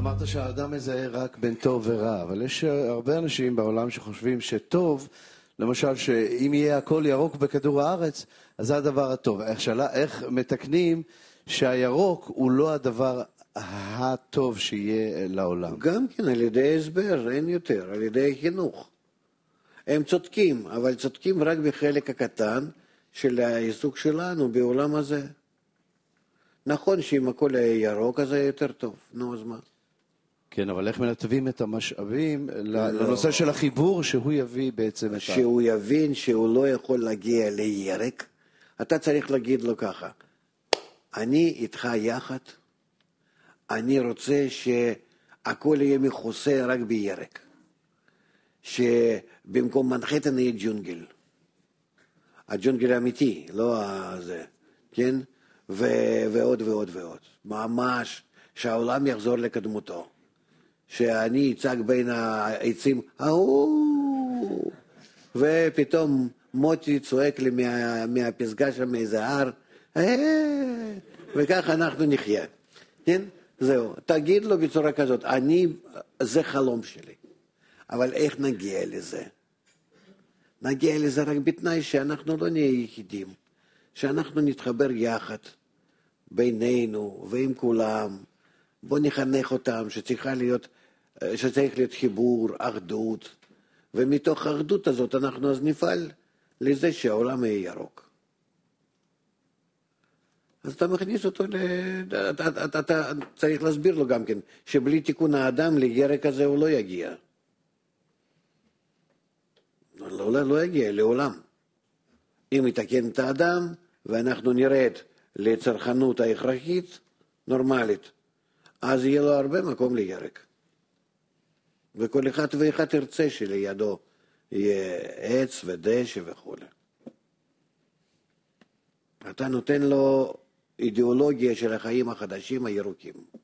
אמרת שהאדם מזהה רק בין טוב ורע, אבל יש הרבה אנשים בעולם שחושבים שטוב, למשל שאם יהיה הכל ירוק בכדור הארץ, אז זה הדבר הטוב. איך מתקנים שהירוק הוא לא הדבר הטוב שיהיה לעולם? גם כן על ידי הסבר, אין יותר, על ידי חינוך. הם צודקים, אבל צודקים רק בחלק הקטן של העיסוק שלנו בעולם הזה. נכון שאם הכל היה ירוק, אז היה יותר טוב. נו, אז מה? כן, אבל איך מנתבים את המשאבים לנושא של החיבור שהוא יביא בעצם את שהוא יבין שהוא לא יכול להגיע לירק, אתה צריך להגיד לו ככה, אני איתך יחד, אני רוצה שהכל יהיה מכוסה רק בירק, שבמקום מנחתן יהיה ג'ונגל, הג'ונגל האמיתי, לא הזה, כן? ועוד ועוד ועוד, ממש שהעולם יחזור לקדמותו. שאני אצג בין העצים, ופתאום מוטי צועק לי מהפסגה שם מאיזה הר, וכך אנחנו נחיה. כן? זהו. תגיד לו בצורה כזאת, זה חלום שלי. אבל איך נגיע לזה? נגיע לזה רק בתנאי שאנחנו לא נהיה יחידים, שאנחנו נתחבר יחד בינינו ועם כולם. בוא נחנך אותם שצריך להיות חיבור, אחדות, ומתוך האחדות הזאת אנחנו אז נפעל לזה שהעולם יהיה ירוק. אז אתה מכניס אותו, אתה צריך להסביר לו גם כן, שבלי תיקון האדם לירק הזה הוא לא יגיע. לא יגיע לעולם. אם יתקן את האדם, ואנחנו נרד לצרכנות ההכרחית, נורמלית, אז יהיה לו הרבה מקום לירק. וכל אחד ואחד ירצה שלידו יהיה עץ ודשא וכו'. אתה נותן לו אידיאולוגיה של החיים החדשים הירוקים.